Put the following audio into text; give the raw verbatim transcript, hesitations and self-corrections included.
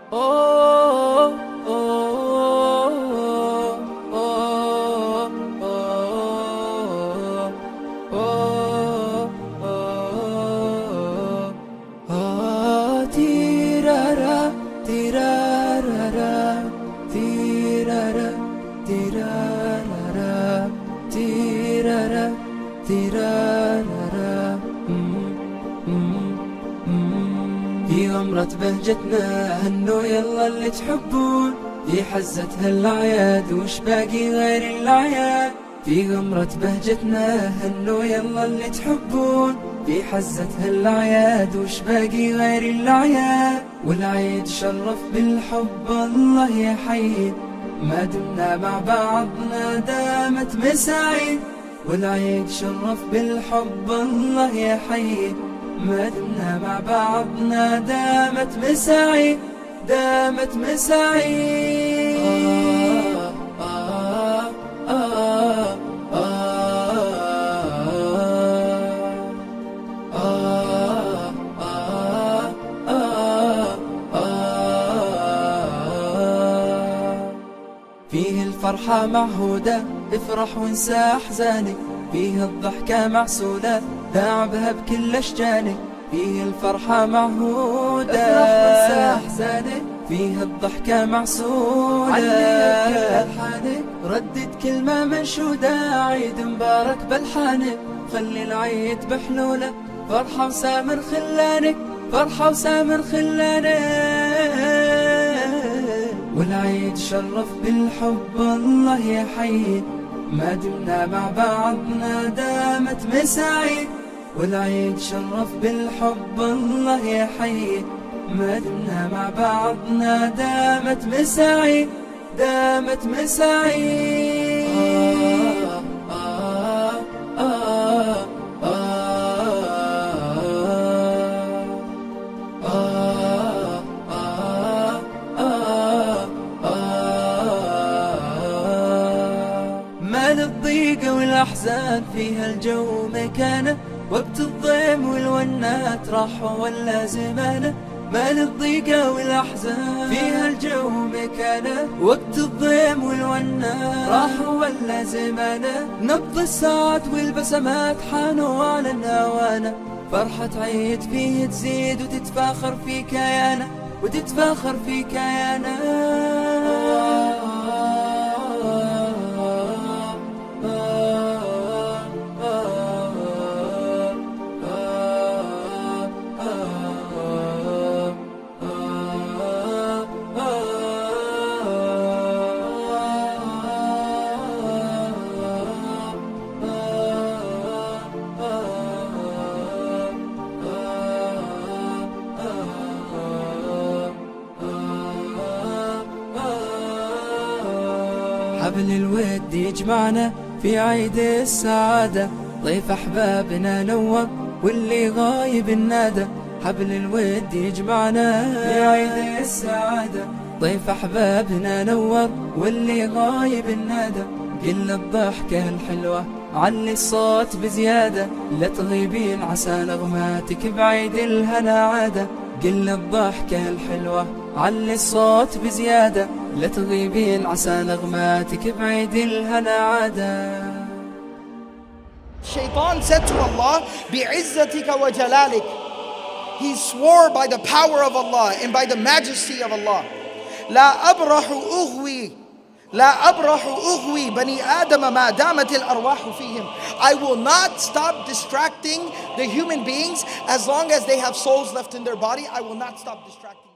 أوه أوه أوه أوه أوه أوه تيرارا تيرارا تيرارا تيرارا تيرارا تيرارا في غمرة بهجتنا هنو يلا اللي تحبون، في حزتها الأعياد وش باقي غير الأعياد. في غمرة بهجتنا هنو يلا اللي تحبون، في حزتها الأعياد وش باقي غير الأعياد. والعيد شرف بالحب الله يحيي، ما دمنا مع بعضنا دامت مساعيد. والعيد شرف بالحب الله يحيي، ما دمنا مع بعضنا دامت مساعيد دامت مساعيد. آه آه آه آه آه آه آه فيه الفرحة معهودة، افرح وانسى أحزانك. فيه الضحكة معسولة، داعبها بكل أشجانك. فيه الفرحة معهودة، افرح وانسى أحزانك. فيه الضحكة معسولة، علي بكل ألحانك. ردد كلمة منشودة، عيد مبارك بألحانك. خلي العيد بحلولة، فرحة وسامر خلانك، فرحة وسامر خلانك. والعيد شرف بالحب الله يحيي، ما دمنا مع بعضنا دامت مساعيد. والعيد شرف بالحب الله يحيي، ما دمنا مع بعضنا دامت مساعيد دامت مساعيد. آه آه آه آه آه آه آه ما للضيق والأحزان فيها الجو مكانه، وقت الضيم والونات راحوا ولا زمانه. ما للضيقة والأحزان فيها الجو مكانه، وقت الضيم والونات راحوا ولا زمانه. نبض الساعات والبسمات حانوا على النوانة، فرحة عيد فيه تزيد وتتفاخر في كيانه وتتفاخر في كيانه. حبل الود يجمعنا في عيد السعادة، ضيف أحبابنا نور واللي غايب النادى. حبل الود يجمعنا في عيد السعادة، ضيف أحبابنا نور واللي غايب النادى. قل الضحكة الحلوة علي الصوت بزيادة، لا تغيبين عسى نغماتك بعيد الهنا عادة. قل الضحكة الحلوة علي الصوت بزيادة، لا تغيبين عسى نغماتك بعيد الهنا عادة. Shaitan said to Allah, بِعِزَّتِكَ وَجَلَالِكَ. He swore by the power of Allah and by the majesty of Allah. لا أبرح أغوي لا أبرح أغوي بني آدم ما دامت الأرواح فيهم. I will not stop distracting the human beings as long as they have souls left in their body. I will not stop distracting.